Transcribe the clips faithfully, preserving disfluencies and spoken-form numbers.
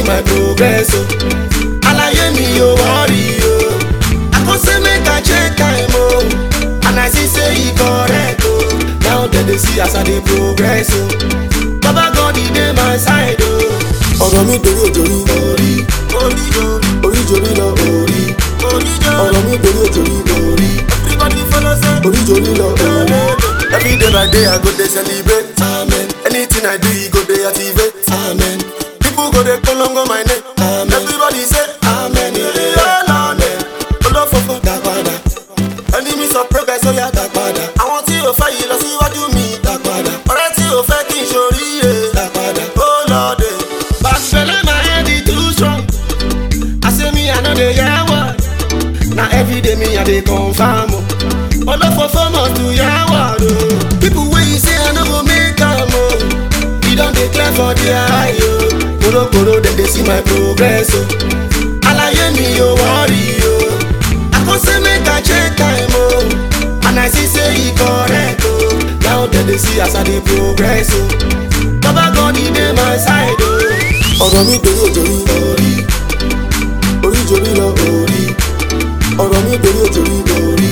my progress, oh. Alaye me, you worry, oh. I go say make I check time, oh. And I see say he correct, oh. Now that they see as I dey progress, oh. Baba God, he dey my side, oh. Ọ̀rọ̀ mi dorí òjòrí Orí, orí, oh. orí jòrí lọ Orí, orí, oh. ọ̀rọ̀ mi dorí òjòrí Orí, everybody follow say. orí jòrí lọ Every day by day I go dey celebrate. Amen. Anything I do, he go dey activate. Amen. People go dey kolongo my name. Amen. Everybody say Amen. Yeah, Amen. Olofofo dàgbàdà. Enemies of progress ó yá dàgbàdà. Àwọn tí ò fẹ́ yìí lọ síwájú mi dàgbàdà. Ọ̀rẹ́ tí ò fẹ́ kí n ṣoríire dàgbàdà. Oh Lord, back belle my head is too strong. I say me I no dey hear word. Na everyday me I dey confirm. Olofofo must do your word, oh. People wey you say I no go make am, oh. E don dey clear for their eye, oh. Koro koro dem dey see my progress, oh. Alaye me, you worry, oh. I go say make I check time, oh. And I see say he correct, oh. Now dem dey see as I dey progress, oh. Baba God, he dey my side, oh. ọ̀rọ̀ mi dorí òjòrí Orí, orí jòrí lọ orí, ọ̀rọ̀ mi dorí òjòrí orí,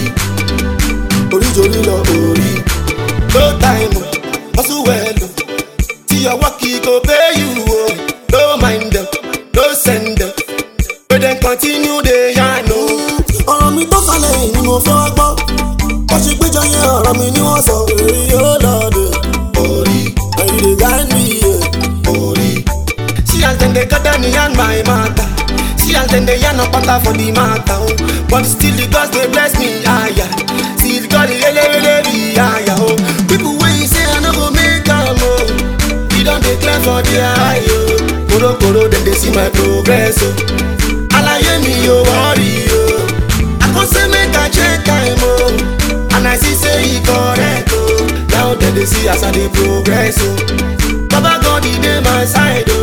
orí jòrí lọ orí. No time, oh. Hustle well, oh. See your work, he go pay you, oh. No mind them, no send them. But then continue the yarn, oh. ọ̀rọ̀ mi tó kalẹ̀ yìí ni mo fẹ́ gbọ́ ó ṣe péjọ yẹn ọ̀rọ̀ mi ni wọ́n sọ èyí ó lọ́ọ̀dẹ̀ Orí, ẹ̀yìn lè guide me yeah. orí. See as them they gather me and my matter. See as them they yarn up matter for the matter, oh. But still the gods they bless me, ah yeah. Still God they really really be, ah yeah, oh. People wey say I no go make am, oh. He don dey clear for their eye, oh. Koro koro dem dey see my progress, oh. Alaye me, you worry, oh. I go say make I check time, oh. And I see say he correct, oh. Now dem dey see as I dey progress, oh. Baba God, he dey my side, oh.